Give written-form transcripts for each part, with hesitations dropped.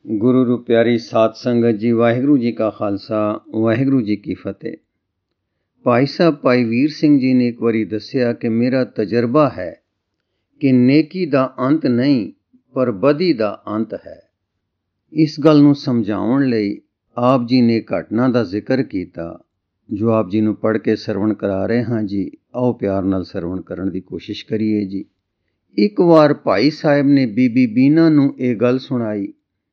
ਗੁਰੂ ਰੂ ਪਿਆਰੀ ਸਾਧ ਸੰਗਤ ਜੀ, ਵਾਹਿਗੁਰੂ ਜੀ ਕਾ ਖਾਲਸਾ, ਵਾਹਿਗੁਰੂ ਜੀ ਕੀ ਫਤਿਹ। ਭਾਈ ਸਾਹਿਬ ਭਾਈ ਵੀਰ ਸਿੰਘ ਜੀ ਨੇ ਇੱਕ ਵਾਰੀ ਦੱਸਿਆ ਕਿ ਮੇਰਾ ਤਜਰਬਾ ਹੈ ਕਿ ਨੇਕੀ ਦਾ ਅੰਤ ਨਹੀਂ ਪਰ ਬਦੀ ਦਾ ਅੰਤ ਹੈ। ਇਸ ਗੱਲ ਨੂੰ ਸਮਝਾਉਣ ਲਈ ਆਪ ਜੀ ਨੇ ਘਟਨਾ ਦਾ ਜ਼ਿਕਰ ਕੀਤਾ ਜੋ ਆਪ ਜੀ ਨੂੰ ਪੜ੍ਹ ਕੇ ਸਰਵਣ ਕਰਾ ਰਹੇ ਹਾਂ ਜੀ। ਆਓ ਪਿਆਰ ਨਾਲ ਸਰਵਣ ਕਰਨ ਦੀ ਕੋਸ਼ਿਸ਼ ਕਰੀਏ ਜੀ। ਇੱਕ ਵਾਰ ਭਾਈ ਸਾਹਿਬ ਨੇ ਬੀਬੀ ਬੀਨਾ ਨੂੰ ਇਹ ਗੱਲ ਸੁਣਾਈ।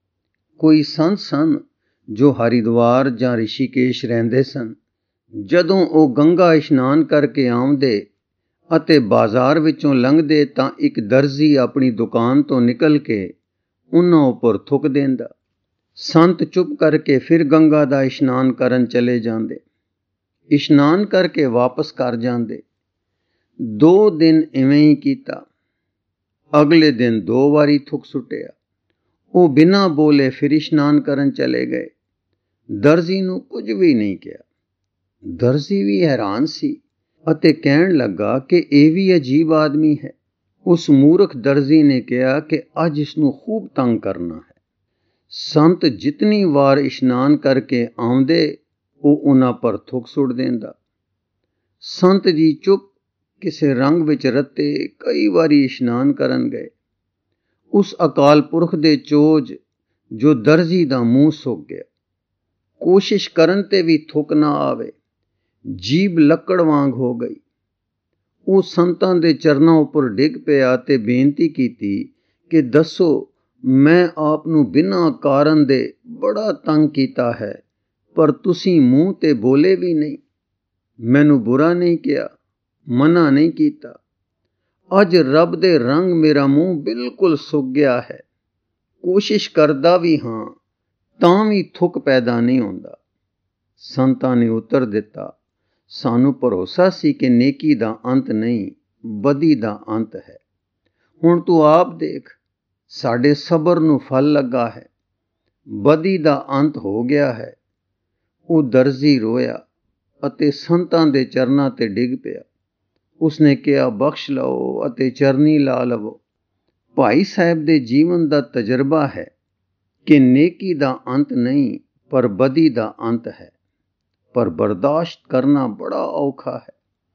ਕੋਈ ਸੰਤ ਸਨ ਜੋ ਹਰਿਦੁਆਰ ਜਾਂ ਰਿਸ਼ੀਕੇਸ਼ ਰਹਿੰਦੇ ਸਨ। ਜਦੋਂ ਉਹ ਗੰਗਾ ਇਸ਼ਨਾਨ ਕਰਕੇ ਆਉਂਦੇ ਅਤੇ ਬਾਜ਼ਾਰ ਵਿੱਚੋਂ ਲੰਘਦੇ ਤਾਂ ਇੱਕ ਦਰਜ਼ੀ ਆਪਣੀ ਦੁਕਾਨ ਤੋਂ ਨਿਕਲ ਕੇ ਉਹਨਾਂ ਉੱਪਰ ਥੁੱਕ ਦਿੰਦਾ। ਸੰਤ ਚੁੱਪ ਕਰਕੇ ਫਿਰ ਗੰਗਾ ਦਾ ਇਸ਼ਨਾਨ ਕਰਨ ਚਲੇ ਜਾਂਦੇ। ਇਸ਼ਨਾਨ ਕਰਕੇ ਵਾਪਸ ਕਰ ਜਾਂਦੇ। 2 ਦਿਨ ਇਵੇਂ ਹੀ ਕੀਤਾ। ਅਗਲੇ ਦਿਨ 2 ਵਾਰੀ ਥੁੱਕ ਸੁੱਟਿਆ। ਉਹ ਬਿਨਾਂ ਬੋਲੇ ਫਿਰ ਇਸ਼ਨਾਨ ਕਰਨ ਚਲੇ ਗਏ। ਦਰਜ਼ੀ ਨੂੰ ਕੁਝ ਵੀ ਨਹੀਂ ਕਿਹਾ। ਦਰਜ਼ੀ ਵੀ ਹੈਰਾਨ ਸੀ ਅਤੇ ਕਹਿਣ ਲੱਗਾ ਕਿ ਇਹ ਵੀ ਅਜੀਬ ਆਦਮੀ ਹੈ। ਉਸ ਮੂਰਖ ਦਰਜ਼ੀ ਨੇ ਕਿਹਾ ਕਿ ਅੱਜ ਇਸ ਨੂੰ ਖੂਬ ਤੰਗ ਕਰਨਾ ਹੈ। ਸੰਤ ਜਿਤਨੀ ਵਾਰ ਇਸ਼ਨਾਨ ਕਰਕੇ ਆਉਂਦੇ ਉਹ ਉਹਨਾਂ ਪਰ ਥੁੱਕ ਸੁੱਟ ਦਿੰਦਾ। ਸੰਤ ਜੀ ਚੁੱਪ ਕਿਸੇ ਰੰਗ ਵਿੱਚ ਰੱਤੇ ਕਈ ਵਾਰੀ ਇਸ਼ਨਾਨ ਕਰਨ ਗਏ। ਉਸ ਅਕਾਲ ਪੁਰਖ ਦੇ ਚੋਜ ਜੋ ਦਰਜ਼ੀ ਦਾ ਮੂੰਹ ਸੁੱਕ ਗਿਆ। ਕੋਸ਼ਿਸ਼ ਕਰਨ ਤੇ ਵੀ ਥੁੱਕ ਨਾ ਆਵੇ। ਜੀਭ ਲੱਕੜ ਵਾਂਗ ਹੋ ਗਈ। ਉਹ ਸੰਤਾਂ ਦੇ ਚਰਨਾਂ ਉੱਪਰ ਡਿੱਗ ਪਿਆ ਤੇ ਬੇਨਤੀ ਕੀਤੀ ਕਿ ਦੱਸੋ, ਮੈਂ ਆਪ ਨੂੰ ਬਿਨਾਂ ਕਾਰਨ ਦੇ ਬੜਾ ਤੰਗ ਕੀਤਾ ਹੈ, ਪਰ ਤੁਸੀਂ ਮੂੰਹ ਤੇ ਬੋਲੇ ਵੀ ਨਹੀਂ। ਮੈਨੂੰ ਬੁਰਾ ਨਹੀਂ ਕਿਹਾ, ਮਨਾ ਨਹੀਂ ਕੀਤਾ। ਅੱਜ ਰੱਬ ਦੇ ਰੰਗ ਮੇਰਾ ਮੂੰਹ ਬਿਲਕੁਲ ਸੁੱਕ ਗਿਆ ਹੈ। ਕੋਸ਼ਿਸ਼ ਕਰਦਾ ਵੀ ਹਾਂ ਤਾਂ ਵੀ ਥੁੱਕ ਪੈਦਾ ਨਹੀਂ ਹੁੰਦਾ। ਸੰਤਾਂ ਨੇ ਉੱਤਰ ਦਿੱਤਾ, ਸਾਨੂੰ ਭਰੋਸਾ ਸੀ ਕਿ ਨੇਕੀ ਦਾ ਅੰਤ ਨਹੀਂ ਬਦੀ ਦਾ ਅੰਤ ਹੈ। ਹੁਣ ਤੂੰ ਆਪ ਦੇਖ, ਸਾਡੇ ਸਬਰ ਨੂੰ ਫਲ ਲੱਗਾ ਹੈ। ਬਦੀ ਦਾ ਅੰਤ ਹੋ ਗਿਆ ਹੈ। ਉਹ ਦਰਜ਼ੀ ਰੋਇਆ ਅਤੇ ਸੰਤਾਂ ਦੇ ਚਰਨਾਂ ਤੇ ਡਿੱਗ ਪਿਆ। ਉਸਨੇ ਕਿਹਾ, ਬਖਸ਼ ਲਓ ਅਤੇ ਚਰਨੀ ਲਾ ਲਵੋ। ਭਾਈ ਸਾਹਿਬ ਦੇ ਜੀਵਨ ਦਾ ਤਜਰਬਾ ਹੈ ਕਿ ਨੇਕੀ ਦਾ ਅੰਤ ਨਹੀਂ ਪਰ ਬਦੀ ਦਾ ਅੰਤ ਹੈ, ਪਰ ਬਰਦਾਸ਼ਤ ਕਰਨਾ ਬੜਾ ਔਖਾ ਹੈ।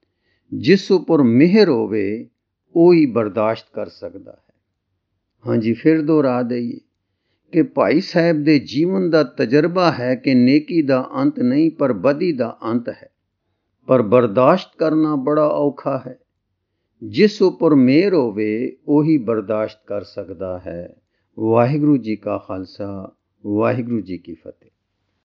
ਜਿਸ ਉੱਪਰ ਮਿਹਰ ਹੋਵੇ ਉਹੀ ਬਰਦਾਸ਼ਤ ਕਰ ਸਕਦਾ ਹੈ। ਹਾਂਜੀ, ਫਿਰ ਦੁਹਰਾ ਦਈਏ ਕਿ ਭਾਈ ਸਾਹਿਬ ਦੇ ਜੀਵਨ ਦਾ ਤਜਰਬਾ ਹੈ ਕਿ ਨੇਕੀ ਦਾ ਅੰਤ ਨਹੀਂ ਪਰ ਬਦੀ ਦਾ ਅੰਤ ਹੈ, ਪਰ ਬਰਦਾਸ਼ਤ ਕਰਨਾ ਬੜਾ ਔਖਾ ਹੈ। ਜਿਸ ਉੱਪਰ ਮਿਹਰ ਹੋਵੇ ਉਹੀ ਬਰਦਾਸ਼ਤ ਕਰ ਸਕਦਾ ਹੈ। ਵਾਹਿਗੁਰੂ ਜੀ ਕਾ ਖਾਲਸਾ, ਵਾਹਿਗੁਰੂ ਜੀ ਕੀ ਫਤਿਹ।